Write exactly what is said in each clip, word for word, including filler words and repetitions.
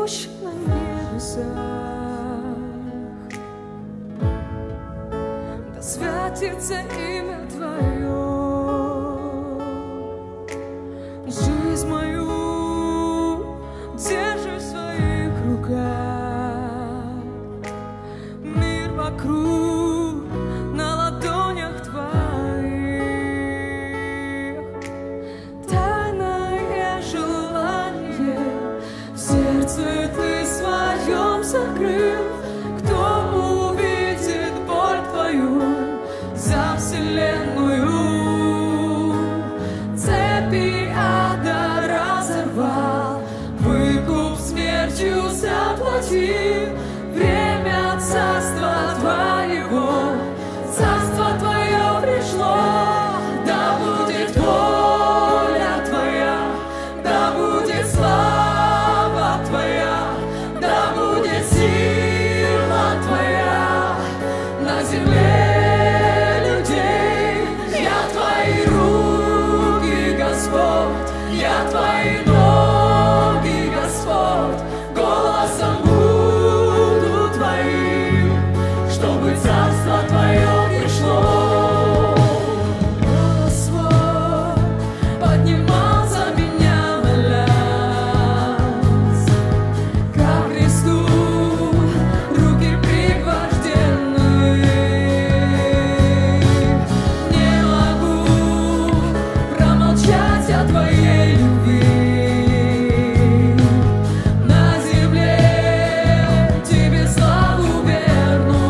живущий на небесах. Да святится имя Твое, жизнь мою держи в своих руках, мир вокруг на ладонях Твоих. Тайное желание в сердце Ты своем сокрыл. Кто увидит боль Твою за вселенную? Цепи ада разорвал, выкуп смертью заплатил. Время царства Твоего, царство Твое пришло. Да будет воля Твоя, да будет слава Твоя, да будет сила Твоя на земле людей. Я Твои руки, Господь, я Твои ноги, Господь, голосом буду Твоим, чтобы царство Твое пришло. Голос свой поднимал за меня, молясь, ко Христу руки пригвождены. Не могу промолчать о Твоей любви. На земле Тебе славу верну.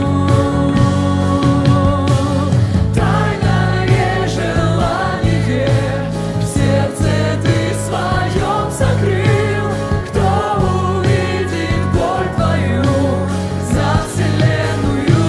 Тайное желание в сердце Ты своем сокрыл. Кто увидит боль Твою за вселенную?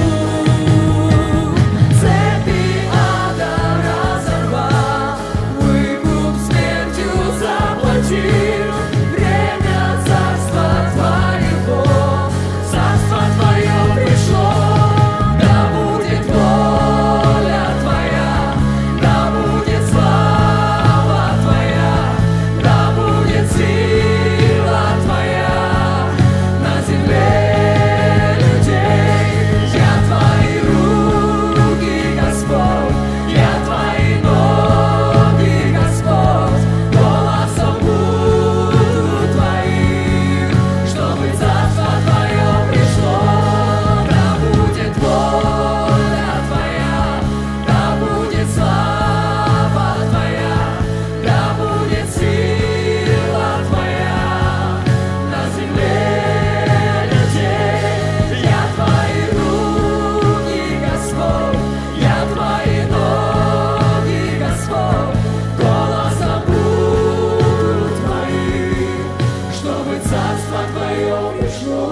Цепи ада разорвал, выкуп смертью заплатил. Время царства Твоего, царство Твое пришло. Да будет воля Твоя, да будет слава Твоя, да будет сила Твоя на земле людей. Я Твои руки, Господь, я Твои ноги, Господь, голосом буду Твоим, чтобы царство Твое пришло. Да будет воля Твоя, да будет слава Твоя, да будет сила Твоя на земле людей. Я Твои руки, Господь, я Твои ноги, Господь, голосом буду Твоим, чтобы царство Твое пришло.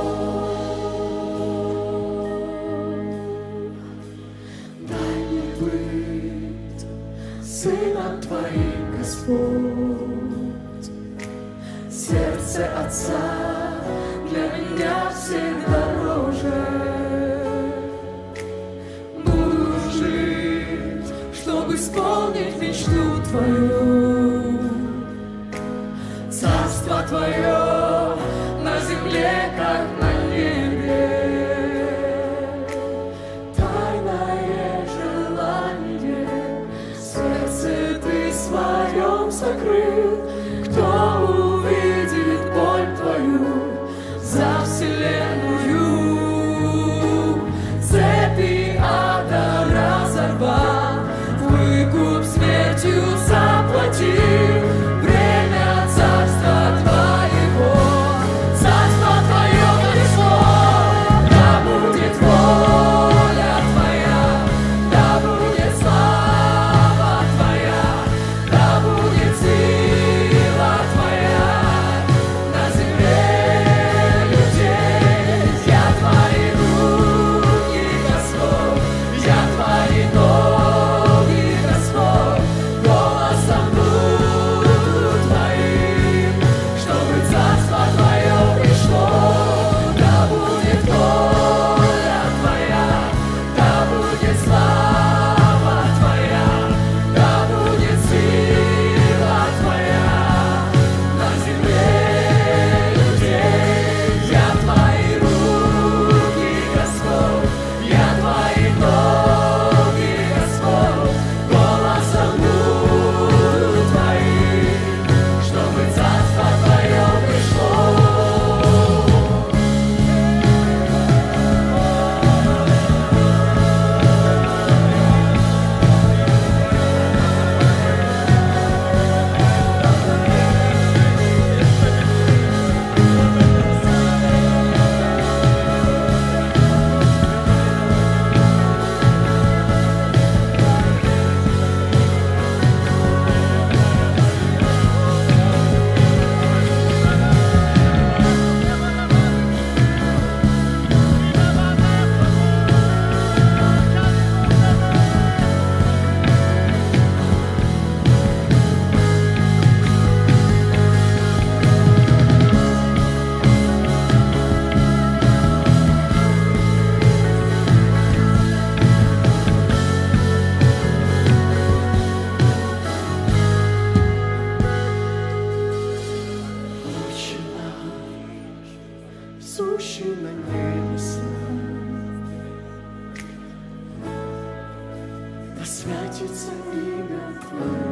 Дай мне быть сыном Твоим, Господь. Сердце Отца для меня всегда дороже. Буду жить, чтобы исполнить мечту Твою. Царство Твое на земле, как на небе. Тайное желание в сердце Ты своем сокрыл. Кто увидит боль Твою за вселенную? Цепи ада разорвал, выкуп смертью заплатил. Время царства Твоего, сущий на небесах. Да святится имя Твое.